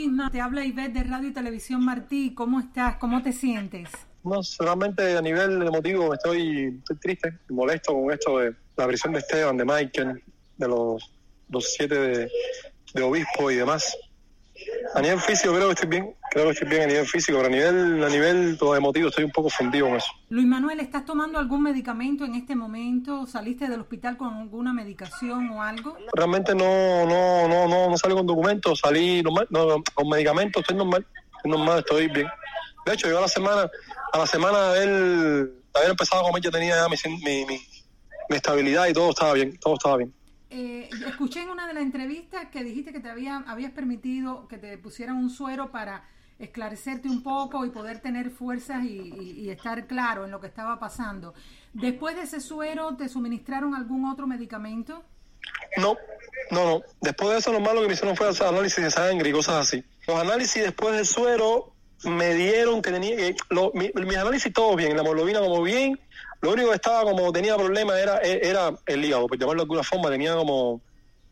Te habla Ivette de Radio y Televisión Martí. ¿Cómo estás? ¿Cómo te sientes? No, solamente a nivel emotivo estoy triste, molesto con esto de la prisión de Esteban, de Michael, de los 7 de Obispo y demás. A nivel físico creo que estoy bien a nivel físico, pero a nivel todo emotivo estoy un poco fundido con eso. Luis Manuel, ¿estás tomando algún medicamento en este momento? ¿Saliste del hospital con alguna medicación o algo? Realmente no salí con documentos, salí normal, con medicamentos, estoy normal, estoy bien. De hecho, yo a la semana de haber empezado a comer ya tenía ya mi estabilidad y todo estaba bien. Escuché en una de las entrevistas que dijiste que habías permitido que te pusieran un suero para esclarecerte un poco y poder tener fuerzas y estar claro en lo que estaba pasando. ¿Después de ese suero te suministraron algún otro medicamento? No. Después de eso, lo que me hicieron fue hacer análisis de sangre y cosas así. Los análisis después del suero me dieron que tenía mis análisis todos bien, la hemoglobina como bien. Lo único que estaba como tenía problema era el hígado, por llamarlo de alguna forma, tenía como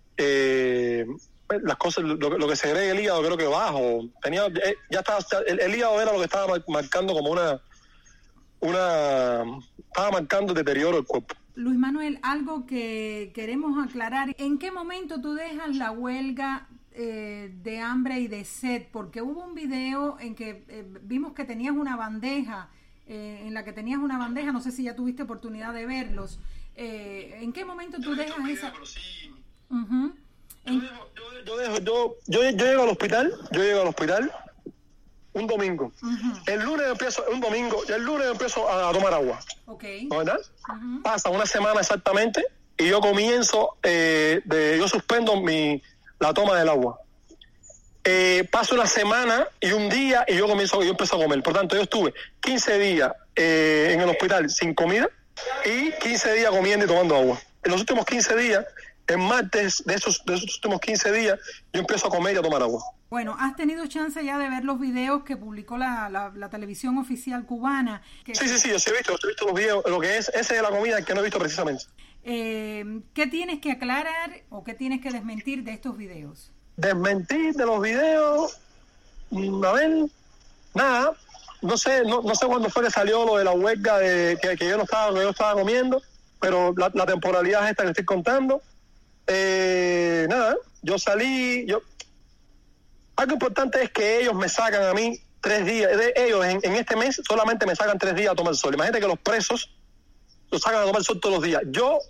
las cosas, lo que segrega el hígado creo que bajo. Ya estaba, el hígado era lo que estaba marcando como estaba marcando deterioro del cuerpo. Luis Manuel, algo que queremos aclarar, ¿en qué momento tú dejas la huelga de hambre y de sed? Porque hubo un video en que vimos que tenías una bandeja, no sé si ya tuviste oportunidad de verlos. ¿En qué momento tú dejas esa? Uh-huh. Yo llego al hospital un domingo. Uh-huh. El lunes empiezo a tomar agua. Okay. ¿Verdad? Uh-huh. Pasa una semana exactamente y yo comienzo, yo suspendo la toma del agua. Paso una semana y un día y yo empiezo a comer. Por tanto, yo estuve 15 días en el hospital sin comida y 15 días comiendo y tomando agua. En los últimos 15 días, en martes de esos últimos 15 días, yo empiezo a comer y a tomar agua. Bueno, ¿has tenido chance ya de ver los videos que publicó la televisión oficial cubana? Sí, yo he visto los videos, lo que es ese de la comida que no he visto precisamente. ¿Qué tienes que aclarar o qué tienes que desmentir de estos videos? Desmentir de los videos, a ver, nada, no sé cuándo fue que salió lo de la huelga que yo no estaba comiendo, pero la temporalidad es esta que estoy contando. Nada, yo salí, algo importante es que ellos me sacan a mí 3 días, ellos en este mes solamente me sacan 3 días a tomar sol. Imagínate que los presos los sacan a tomar sol todos los días. Yo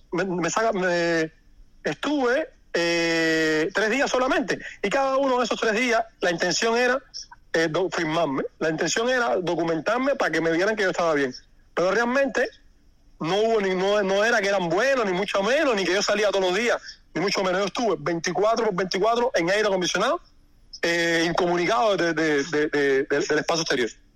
estuve 3 días solamente y cada uno de esos 3 días la intención era firmarme, la intención era documentarme para que me vieran que yo estaba bien, pero realmente no era que eran buenos, ni mucho menos, ni que yo salía todos los días, ni mucho menos. Yo estuve 24/24 en aire acondicionado, incomunicado del espacio exterior.